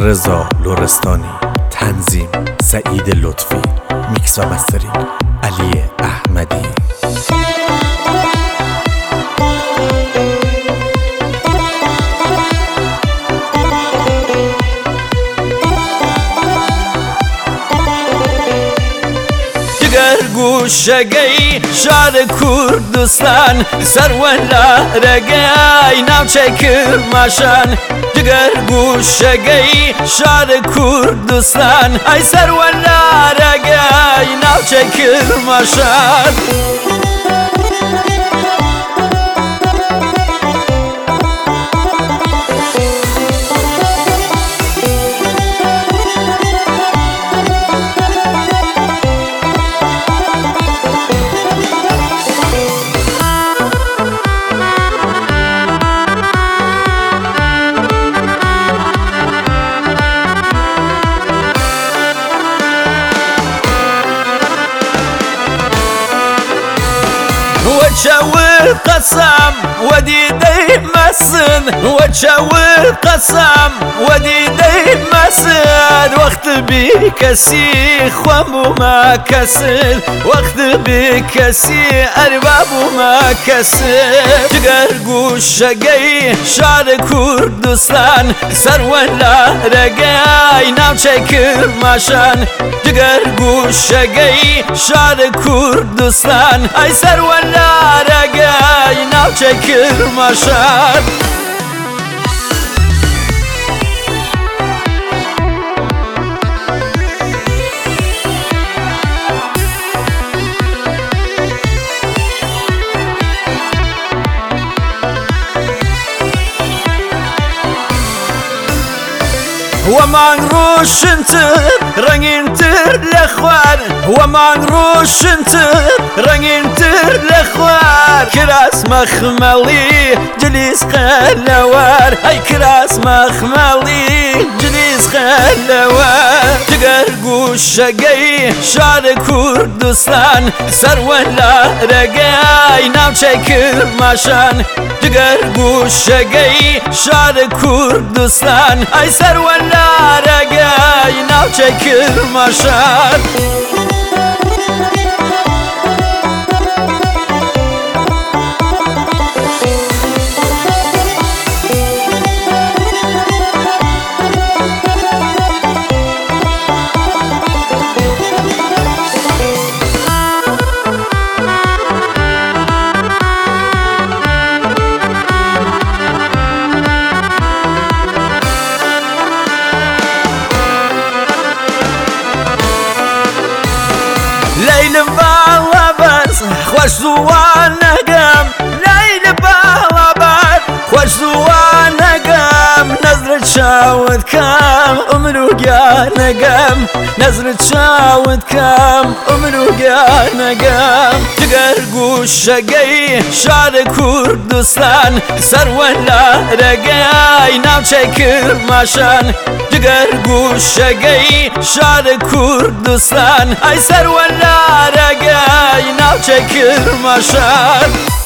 رضا لرستانی، تنظیم سعید لطفی، میکس و مسترینگ علی احمدی. گوشەگەی شار کوردستان سەروەن لە ڕێگەی ناوچەی کرماشان جگەر گوشەگەی شار کوردستان ئەی سەروەن لە ڕێگەی ناوچەی کرماشان وجهور قسم وديدي مسن وجهور قسم وديدي مسن وقت بكسي خوام ما كسر وقت بكسي أرباب ما كسر جگر گوشەگەی شار کوردستان سەروەن لە ڕێگەی ناوچەی کرماشان جگر گوشەگەی شار کوردستان ئەی سەروەن لە ڕێگەی ناوچەی کرماشان ومان روشنتر رنگینتر لخوار ومان روشنتر رنگینتر لخوار کراس مخملی جلیس خلوار ای کراس مخملی جلیس خلوار جگر گوشەگەی شار کوردستان سەروەن لە ڕێگەی ناوچەی کرماشان جگر گوشەگەی شار کوردستان ئەی سەروەن لە ڕێگەی ناوچەی کرماشان ليل بالابر خوش زوانەکەم ليل بالابر خوش زوانەکەم نەزرت چاوت کەم عمر و گیانەکەم نەزرت چاوت کەم عمر و گیانەکەم جگەر گوشەگەی شار کوردستان سەروەن لە ڕێگەی ناوچەی کرماشان جگر گوشەگەی شار کوردستان ئەی سەروەن لە ڕێگەی ناوچەی کرماشان